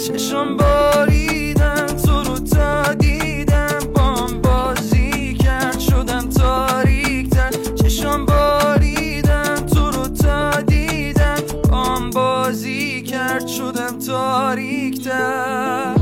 چشم باریدن تو رو تا دیدم، با هم بازی کرد شدم تاریک‌تر. چشم باریدن تو رو تا دیدم، با هم بازی کرد شدم تاریک‌تر.